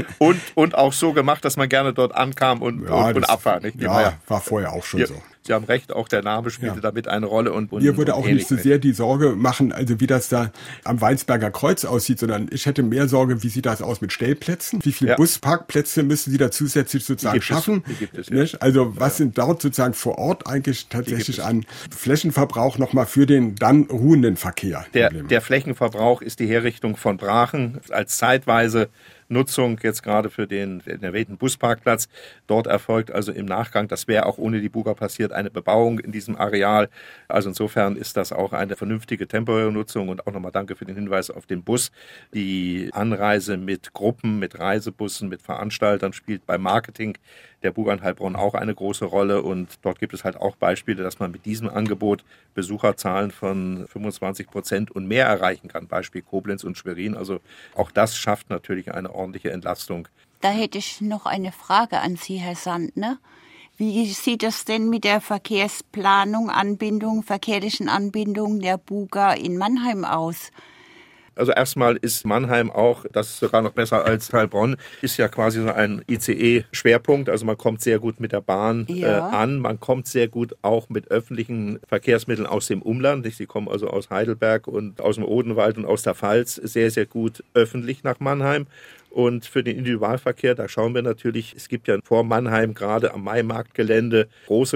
und auch so gemacht, dass man gerne dort ankam und abfahren. Nicht? Ja, war vorher auch schon so. Sie haben recht, auch der Name spielte damit eine Rolle. Und mir würde auch nicht so sehr die Sorge machen, also wie das da am Weinsberger Kreuz aussieht, sondern ich hätte mehr Sorge, wie sieht das aus mit Stellplätzen? Wie viele Busparkplätze müssen Sie da zusätzlich sozusagen schaffen? Die gibt es, nicht? Also was sind dort sozusagen vor Ort eigentlich tatsächlich an Flächenverbrauch nochmal für den dann ruhenden Verkehr? Der Flächenverbrauch ist die Herrichtung von Brachen als zeitweise Nutzung jetzt gerade für den erwähnten Busparkplatz. Dort erfolgt also im Nachgang, das wäre auch ohne die Buga passiert, eine Bebauung in diesem Areal. Also insofern ist das auch eine vernünftige temporäre Nutzung und auch nochmal danke für den Hinweis auf den Bus. Die Anreise mit Gruppen, mit Reisebussen, mit Veranstaltern spielt beim Marketing der Buga in Heilbronn auch eine große Rolle und dort gibt es halt auch Beispiele, dass man mit diesem Angebot Besucherzahlen von 25% und mehr erreichen kann. Beispiel Koblenz und Schwerin. Also auch das schafft natürlich eine ordentliche Entlastung. Da hätte ich noch eine Frage an Sie, Herr Sandner. Wie sieht es denn mit der Verkehrsplanung, verkehrlichen Anbindung der Buga in Mannheim aus? Also erstmal ist Mannheim auch, das ist sogar noch besser als Heilbronn, ist ja quasi so ein ICE-Schwerpunkt. Also man kommt sehr gut mit der Bahn an, man kommt sehr gut auch mit öffentlichen Verkehrsmitteln aus dem Umland. Sie kommen also aus Heidelberg und aus dem Odenwald und aus der Pfalz sehr, sehr gut öffentlich nach Mannheim. Und für den Individualverkehr, da schauen wir natürlich, es gibt ja vor Mannheim gerade am Maimarktgelände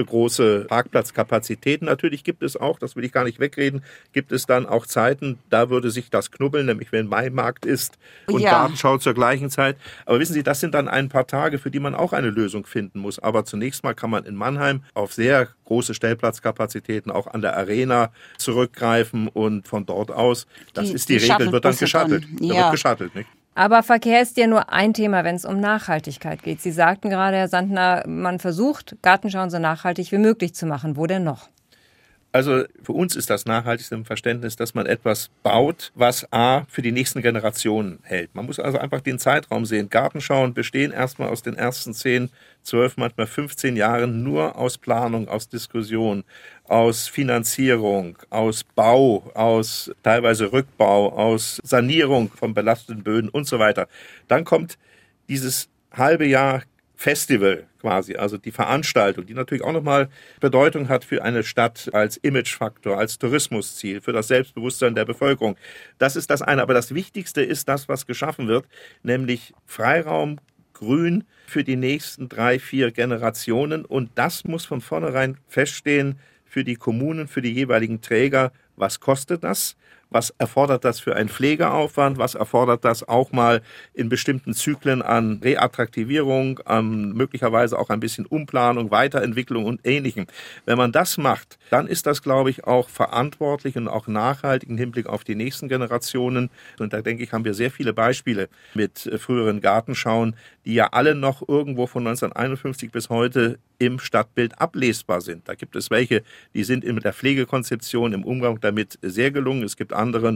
große Parkplatzkapazitäten. Natürlich gibt es auch, das will ich gar nicht wegreden, gibt es dann auch Zeiten, da würde sich das knubbeln, nämlich wenn Maimarkt ist und Gartenschau zur gleichen Zeit. Aber wissen Sie, das sind dann ein paar Tage, für die man auch eine Lösung finden muss. Aber zunächst mal kann man in Mannheim auf sehr große Stellplatzkapazitäten auch an der Arena zurückgreifen und von dort aus, das ist die Regel, wird dann geschattelt. Da wird geschattelt, nicht? Aber Verkehr ist ja nur ein Thema, wenn es um Nachhaltigkeit geht. Sie sagten gerade, Herr Sandner, man versucht, Gartenschauen so nachhaltig wie möglich zu machen. Wo denn noch? Also für uns ist das Nachhaltigste im Verständnis, dass man etwas baut, was A, für die nächsten Generationen hält. Man muss also einfach den Zeitraum sehen. Gartenschauen bestehen erstmal aus den ersten 10, 12, manchmal 15 Jahren nur aus Planung, aus Diskussion, aus Finanzierung, aus Bau, aus teilweise Rückbau, aus Sanierung von belasteten Böden und so weiter. Dann kommt dieses halbe Jahr Festival quasi, also die Veranstaltung, die natürlich auch nochmal Bedeutung hat für eine Stadt als Imagefaktor, als Tourismusziel, für das Selbstbewusstsein der Bevölkerung. Das ist das eine. Aber das Wichtigste ist das, was geschaffen wird, nämlich Freiraum, Grün für die nächsten 3, 4 Generationen. Und das muss von vornherein feststehen für die Kommunen, für die jeweiligen Träger. Was kostet das? Was erfordert das für einen Pflegeaufwand? Was erfordert das auch mal in bestimmten Zyklen an Reattraktivierung, an möglicherweise auch ein bisschen Umplanung, Weiterentwicklung und Ähnlichem? Wenn man das macht, dann ist das, glaube ich, auch verantwortlich und auch nachhaltig im Hinblick auf die nächsten Generationen. Und da denke ich, haben wir sehr viele Beispiele mit früheren Gartenschauen, die ja alle noch irgendwo von 1951 bis heute im Stadtbild ablesbar sind. Da gibt es welche, die sind mit der Pflegekonzeption, im Umgang damit sehr gelungen. Es gibt andere,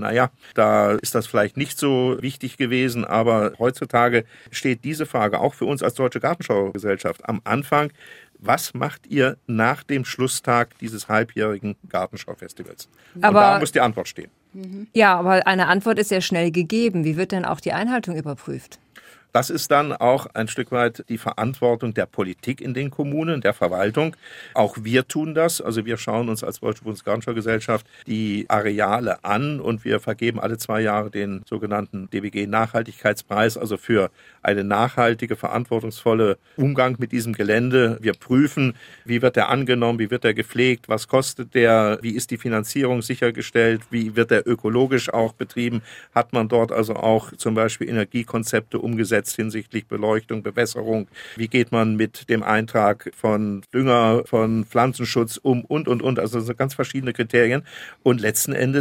da ist das vielleicht nicht so wichtig gewesen, aber heutzutage steht diese Frage auch für uns als Deutsche Gartenschaugesellschaft am Anfang. Was macht ihr nach dem Schlusstag dieses halbjährigen Gartenschaufestivals? Und da muss die Antwort stehen. Ja, aber eine Antwort ist ja schnell gegeben. Wie wird denn auch die Einhaltung überprüft? Das ist dann auch ein Stück weit die Verantwortung der Politik in den Kommunen, der Verwaltung. Auch wir tun das. Also wir schauen uns als Deutsche Bundesgartenschaugesellschaft die Areale an und wir vergeben alle 2 Jahre den sogenannten DBG-Nachhaltigkeitspreis, also für eine nachhaltige, verantwortungsvolle Umgang mit diesem Gelände. Wir prüfen, wie wird der angenommen, wie wird der gepflegt, was kostet der, wie ist die Finanzierung sichergestellt, wie wird der ökologisch auch betrieben, hat man dort also auch zum Beispiel Energiekonzepte umgesetzt hinsichtlich Beleuchtung, Bewässerung, wie geht man mit dem Eintrag von Dünger, von Pflanzenschutz um und. Also so ganz verschiedene Kriterien. Und letzten Endes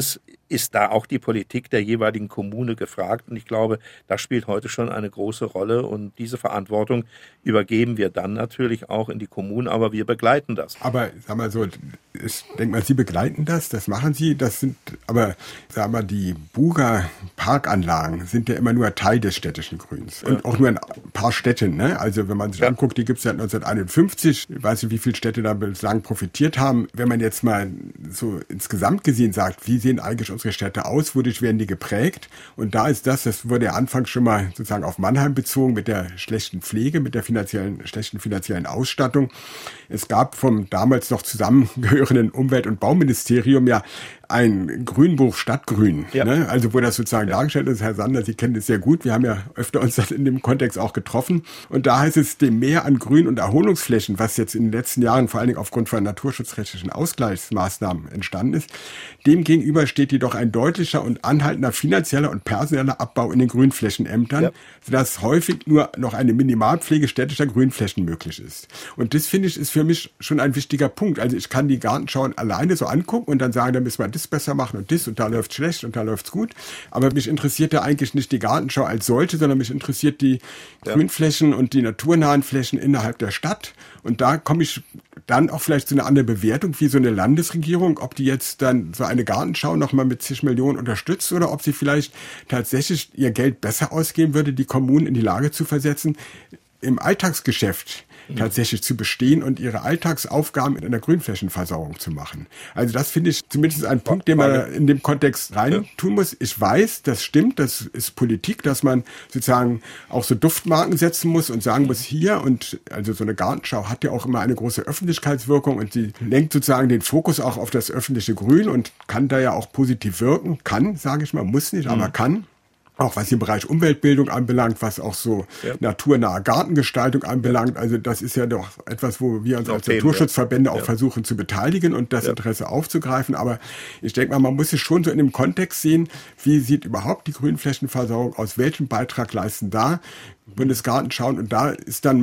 ist da auch die Politik der jeweiligen Kommune gefragt. Und ich glaube, das spielt heute schon eine große Rolle. Und diese Verantwortung übergeben wir dann natürlich auch in die Kommunen, aber wir begleiten das. Aber sag mal so, ich denke mal, Sie begleiten das machen Sie. Das sind aber, sag mal, die Buger Parkanlagen sind ja immer nur Teil des städtischen Grüns. Und auch nur ein paar Städte. Ne? Also wenn man sich anguckt, die gibt es seit 1951. Ich weiß nicht, wie viele Städte da bislang profitiert haben. Wenn man jetzt mal so insgesamt gesehen sagt, wie sehen eigentlich unsere Städte aus, wodurch werden die geprägt? Und da ist das wurde ja anfangs schon mal sozusagen auf Mannheim bezogen mit der schlechten Pflege, mit der schlechten finanziellen Ausstattung. Es gab vom damals noch zusammengehörenden Umwelt- und Bauministerium ja ein Grünbuch Stadtgrün, ne? Also wo das sozusagen dargestellt ist. Herr Sander, Sie kennen das sehr gut. Wir haben ja öfter uns das in dem Kontext auch getroffen. Und da heißt es, dem Mehr an Grün- und Erholungsflächen, was jetzt in den letzten Jahren vor allen Dingen aufgrund von naturschutzrechtlichen Ausgleichsmaßnahmen entstanden ist, dem gegenüber steht jedoch ein deutlicher und anhaltender finanzieller und personeller Abbau in den Grünflächenämtern, sodass häufig nur noch eine Minimalpflege städtischer Grünflächen möglich ist. Und das, finde ich, ist für mich schon ein wichtiger Punkt. Also ich kann die Gartenschauen alleine so angucken und dann sagen, da müssen wir das besser machen und da läuft's schlecht und da läuft's gut. Aber mich interessiert ja eigentlich nicht die Gartenschau als solche, sondern mich interessiert die Grünflächen und die naturnahen Flächen innerhalb der Stadt. Und da komme ich dann auch vielleicht zu einer anderen Bewertung, wie so eine Landesregierung, ob die jetzt dann so eine Gartenschau nochmal mit zig Millionen unterstützt oder ob sie vielleicht tatsächlich ihr Geld besser ausgeben würde, die Kommunen in die Lage zu versetzen, im Alltagsgeschäft tatsächlich zu bestehen und ihre Alltagsaufgaben in einer Grünflächenversorgung zu machen. Also das finde ich zumindest ein Punkt, den man in dem Kontext rein tun muss. Ich weiß, das stimmt, das ist Politik, dass man sozusagen auch so Duftmarken setzen muss und sagen muss, hier, und also so eine Gartenschau hat ja auch immer eine große Öffentlichkeitswirkung und sie lenkt sozusagen den Fokus auch auf das öffentliche Grün und kann da ja auch positiv wirken. Kann, sage ich mal, muss nicht, aber kann. Auch was den Bereich Umweltbildung anbelangt, was auch so naturnahe Gartengestaltung anbelangt. Also das ist ja doch etwas, wo wir uns als Naturschutzverbände auch versuchen zu beteiligen und das Interesse aufzugreifen. Aber ich denke mal, man muss es schon so in dem Kontext sehen, wie sieht überhaupt die Grünflächenversorgung aus, welchen Beitrag leisten da Bundesgartenschauen, und da ist dann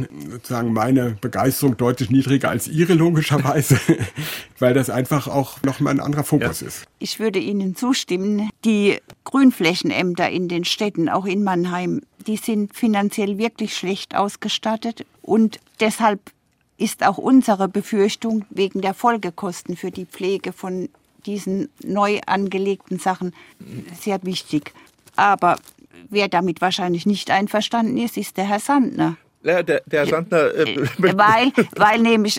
meine Begeisterung deutlich niedriger als Ihre, logischerweise, weil das einfach auch nochmal ein anderer Fokus ist. Ich würde Ihnen zustimmen, die Grünflächenämter in den Städten, auch in Mannheim, die sind finanziell wirklich schlecht ausgestattet und deshalb ist auch unsere Befürchtung wegen der Folgekosten für die Pflege von diesen neu angelegten Sachen sehr wichtig. Aber wer damit wahrscheinlich nicht einverstanden ist, ist der Herr Sandner. Ja, der Herr Sandner... weil nämlich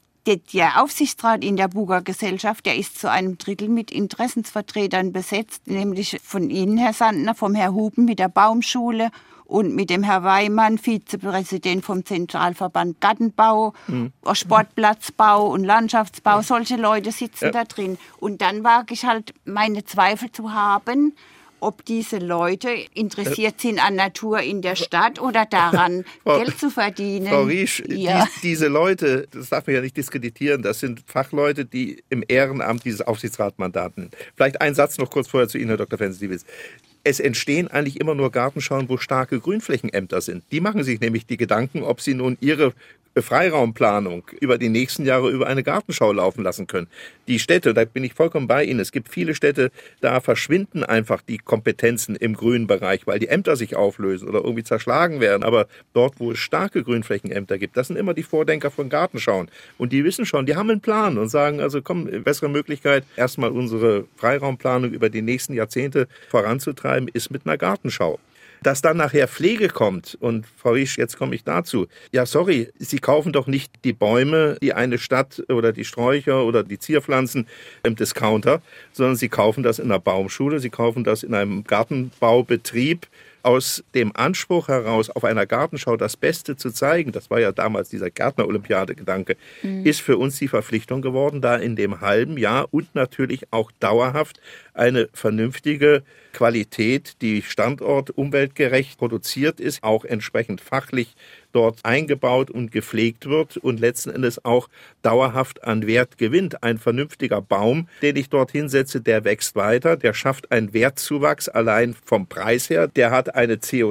der Aufsichtsrat in der Buger Gesellschaft, der ist zu einem Drittel mit Interessensvertretern besetzt, nämlich von Ihnen, Herr Sandner, vom Herr Huben mit der Baumschule und mit dem Herr Weimann, Vizepräsident vom Zentralverband Gartenbau, Sportplatzbau und Landschaftsbau. Solche Leute sitzen da drin. Und dann wage ich halt meine Zweifel zu haben, ob diese Leute interessiert sind an Natur in der Stadt oder daran, Geld zu verdienen. Frau Riesch, diese Leute, das darf man ja nicht diskreditieren, das sind Fachleute, die im Ehrenamt dieses Aufsichtsratmandat nehmen. Vielleicht ein Satz noch kurz vorher zu Ihnen, Herr Dr. Fenster-Diewitz. Es entstehen eigentlich immer nur Gartenschauen, wo starke Grünflächenämter sind. Die machen sich nämlich die Gedanken, ob sie nun ihre Freiraumplanung über die nächsten Jahre über eine Gartenschau laufen lassen können. Die Städte, da bin ich vollkommen bei Ihnen, es gibt viele Städte, da verschwinden einfach die Kompetenzen im grünen Bereich, weil die Ämter sich auflösen oder irgendwie zerschlagen werden. Aber dort, wo es starke Grünflächenämter gibt, das sind immer die Vordenker von Gartenschauen. Und die wissen schon, die haben einen Plan und sagen, also komm, bessere Möglichkeit, erstmal unsere Freiraumplanung über die nächsten Jahrzehnte voranzutreiben, ist mit einer Gartenschau. Dass dann nachher Pflege kommt, und Frau Riesch, jetzt komme ich dazu. Ja, sorry, Sie kaufen doch nicht die Bäume, die eine Stadt oder die Sträucher oder die Zierpflanzen im Discounter, sondern Sie kaufen das in einer Baumschule, Sie kaufen das in einem Gartenbaubetrieb. Aus dem Anspruch heraus, auf einer Gartenschau das Beste zu zeigen, das war ja damals dieser Gärtner-Olympiade-Gedanke, ist für uns die Verpflichtung geworden, da in dem halben Jahr und natürlich auch dauerhaft eine vernünftige Qualität, die standort- umweltgerecht produziert ist, auch entsprechend fachlich dort eingebaut und gepflegt wird und letzten Endes auch dauerhaft an Wert gewinnt. Ein vernünftiger Baum, den ich dort hinsetze, der wächst weiter, der schafft einen Wertzuwachs allein vom Preis her, der hat eine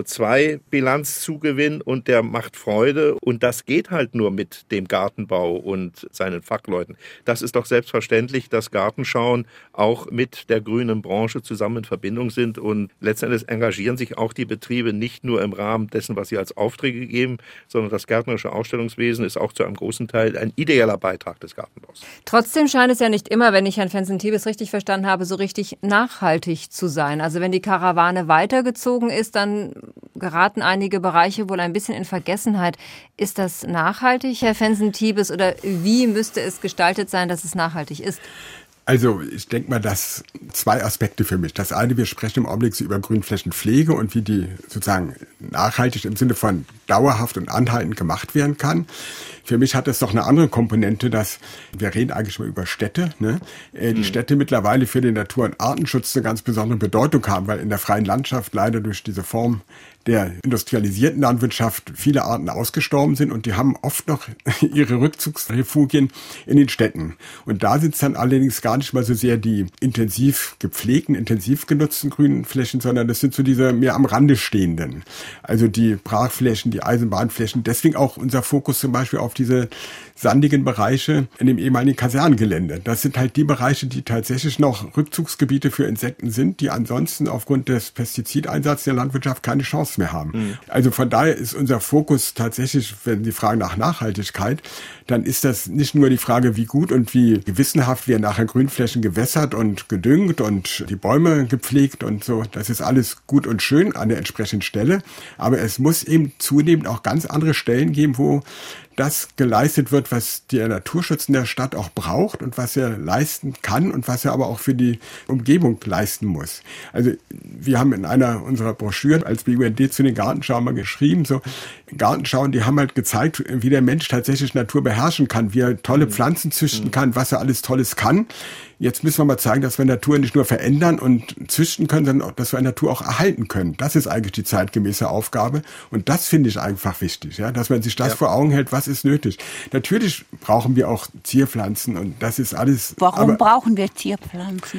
CO2-Bilanzzugewinn und der macht Freude und das geht halt nur mit dem Gartenbau und seinen Fachleuten. Das ist doch selbstverständlich, dass Gartenschauen auch mit der grünen Branche zusammen in Verbindung sind und letztendlich engagieren sich auch die Betriebe nicht nur im Rahmen dessen, was sie als Aufträge geben, sondern das gärtnerische Ausstellungswesen ist auch zu einem großen Teil ein ideeller Beitrag des Gartenbaus. Trotzdem scheint es ja nicht immer, wenn ich Herrn Fensen-Thiebes richtig verstanden habe, so richtig nachhaltig zu sein. Also wenn die Karawane weitergezogen ist, dann geraten einige Bereiche wohl ein bisschen in Vergessenheit. Ist das nachhaltig, Herr Fensen-Thiebes, oder wie müsste es gestaltet sein, dass es nachhaltig ist? Also ich denke mal, dass zwei Aspekte für mich. Das eine, wir sprechen im Augenblick so über Grünflächenpflege und wie die sozusagen nachhaltig im Sinne von dauerhaft und anhaltend gemacht werden kann. Für mich hat das doch eine andere Komponente, dass wir reden eigentlich mal über Städte, ne? Die Städte mittlerweile für den Natur- und Artenschutz eine ganz besondere Bedeutung haben, weil in der freien Landschaft leider durch diese Form der industrialisierten Landwirtschaft viele Arten ausgestorben sind und die haben oft noch ihre Rückzugsrefugien in den Städten. Und da sind es dann allerdings gar nicht mal so sehr die intensiv gepflegten, intensiv genutzten grünen Flächen, sondern das sind so diese mehr am Rande stehenden. Also die Brachflächen, die Eisenbahnflächen. Deswegen auch unser Fokus zum Beispiel auf diese sandigen Bereiche in dem ehemaligen Kasernengelände. Das sind halt die Bereiche, die tatsächlich noch Rückzugsgebiete für Insekten sind, die ansonsten aufgrund des Pestizideinsatzes der Landwirtschaft keine Chance mehr haben. Also von daher ist unser Fokus tatsächlich, wenn Sie fragen nach Nachhaltigkeit, dann ist das nicht nur die Frage, wie gut und wie gewissenhaft wir nachher Grünflächen gewässert und gedüngt und die Bäume gepflegt und so. Das ist alles gut und schön an der entsprechenden Stelle. Aber es muss eben zunehmend auch ganz andere Stellen geben, wo das geleistet wird, was der Naturschutz in der Stadt auch braucht und was er leisten kann und was er aber auch für die Umgebung leisten muss. Also wir haben in einer unserer Broschüren als BUND zu den Gartenschauen mal geschrieben, so Gartenschauen, die haben halt gezeigt, wie der Mensch tatsächlich Natur beherrschen kann, wie er tolle Pflanzen züchten kann, was er alles Tolles kann. Jetzt müssen wir mal zeigen, dass wir Natur nicht nur verändern und züchten können, sondern dass wir Natur auch erhalten können. Das ist eigentlich die zeitgemäße Aufgabe. Und das finde ich einfach wichtig, ja, dass man sich das vor Augen hält, was ist nötig. Natürlich brauchen wir auch Zierpflanzen und das ist alles. Warum brauchen wir Zierpflanzen?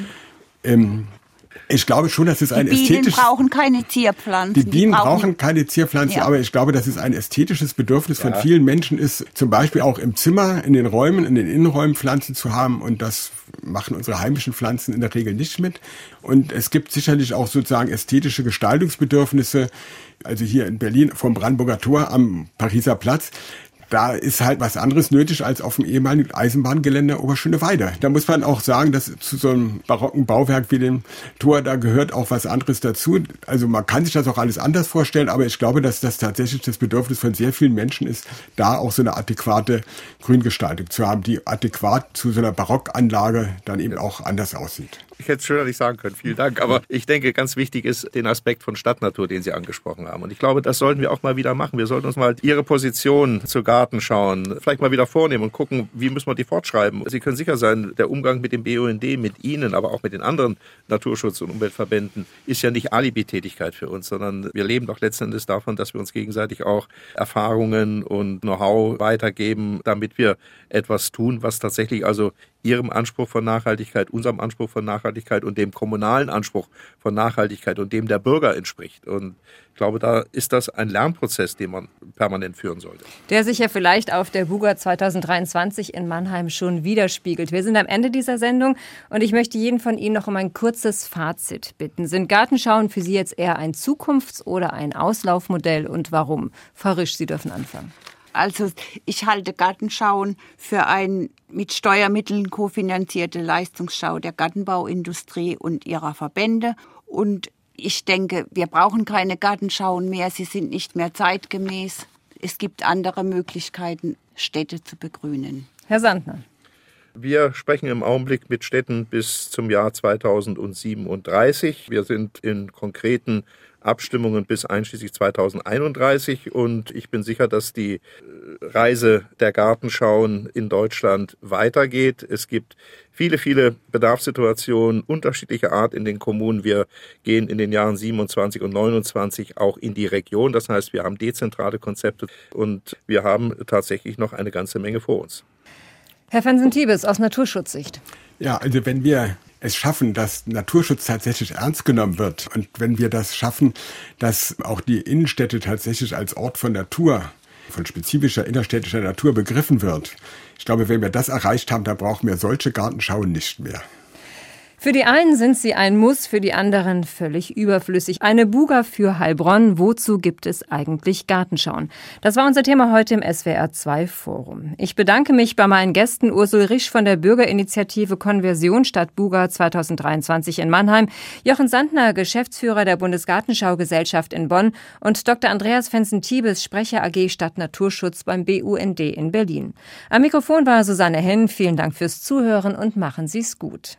Ich glaube schon, dass es ein ästhetisches... Die Bienen brauchen keine Zierpflanzen. Die Bienen brauchen keine Zierpflanzen, aber ich glaube, dass es ein ästhetisches Bedürfnis von vielen Menschen ist, zum Beispiel auch im Zimmer, in den Räumen, in den Innenräumen Pflanzen zu haben. Und das machen unsere heimischen Pflanzen in der Regel nicht mit. Und es gibt sicherlich auch sozusagen ästhetische Gestaltungsbedürfnisse. Also hier in Berlin vom Brandenburger Tor am Pariser Platz. Da ist halt was anderes nötig als auf dem ehemaligen Eisenbahngelände Oberschöneweide. Da muss man auch sagen, dass zu so einem barocken Bauwerk wie dem Tor, da gehört auch was anderes dazu. Also man kann sich das auch alles anders vorstellen, aber ich glaube, dass das tatsächlich das Bedürfnis von sehr vielen Menschen ist, da auch so eine adäquate Grüngestaltung zu haben, die adäquat zu so einer Barockanlage dann eben auch anders aussieht. Ich hätte es schöner nicht sagen können, vielen Dank. Aber ich denke, ganz wichtig ist den Aspekt von Stadtnatur, den Sie angesprochen haben. Und ich glaube, das sollten wir auch mal wieder machen. Wir sollten uns mal Ihre Position zu Gartenschauen vielleicht mal wieder vornehmen und gucken, wie müssen wir die fortschreiben. Sie können sicher sein, der Umgang mit dem BUND, mit Ihnen, aber auch mit den anderen Naturschutz- und Umweltverbänden ist ja nicht Alibi-Tätigkeit für uns, sondern wir leben doch letzten Endes davon, dass wir uns gegenseitig auch Erfahrungen und Know-how weitergeben, damit wir etwas tun, was tatsächlich also Ihrem Anspruch von Nachhaltigkeit, unserem Anspruch von Nachhaltigkeit und dem kommunalen Anspruch von Nachhaltigkeit und dem der Bürger entspricht. Und ich glaube, da ist das ein Lernprozess, den man permanent führen sollte. Der sich ja vielleicht auf der Buga 2023 in Mannheim schon widerspiegelt. Wir sind am Ende dieser Sendung und ich möchte jeden von Ihnen noch um ein kurzes Fazit bitten. Sind Gartenschauen für Sie jetzt eher ein Zukunfts- oder ein Auslaufmodell und warum? Frau Risch, Sie dürfen anfangen. Also ich halte Gartenschauen für ein mit Steuermitteln kofinanzierte Leistungsschau der Gartenbauindustrie und ihrer Verbände. Und ich denke, wir brauchen keine Gartenschauen mehr. Sie sind nicht mehr zeitgemäß. Es gibt andere Möglichkeiten, Städte zu begrünen. Herr Sandner. Wir sprechen im Augenblick mit Städten bis zum Jahr 2037. Wir sind in konkreten Abstimmungen bis einschließlich 2031. Und ich bin sicher, dass die Reise der Gartenschauen in Deutschland weitergeht. Es gibt viele, viele Bedarfssituationen unterschiedlicher Art in den Kommunen. Wir gehen in den Jahren 27 und 29 auch in die Region. Das heißt, wir haben dezentrale Konzepte und wir haben tatsächlich noch eine ganze Menge vor uns. Herr Fensen-Thiebes, aus Naturschutzsicht. Ja, also wenn wir es schaffen, dass Naturschutz tatsächlich ernst genommen wird und wenn wir das schaffen, dass auch die Innenstädte tatsächlich als Ort von Natur, von spezifischer innerstädtischer Natur begriffen wird. Ich glaube, wenn wir das erreicht haben, dann brauchen wir solche Gartenschauen nicht mehr. Für die einen sind sie ein Muss, für die anderen völlig überflüssig. Eine Buga für Heilbronn. Wozu gibt es eigentlich Gartenschauen? Das war unser Thema heute im SWR2 Forum. Ich bedanke mich bei meinen Gästen Ursel Risch von der Bürgerinitiative Konversion Stadt Buga 2023 in Mannheim, Jochen Sandner, Geschäftsführer der Bundesgartenschaugesellschaft in Bonn und Dr. Andreas Fensen-Thiebes, Sprecher AG Stadt Naturschutz beim BUND in Berlin. Am Mikrofon war Susanne Henn. Vielen Dank fürs Zuhören und machen Sie's gut.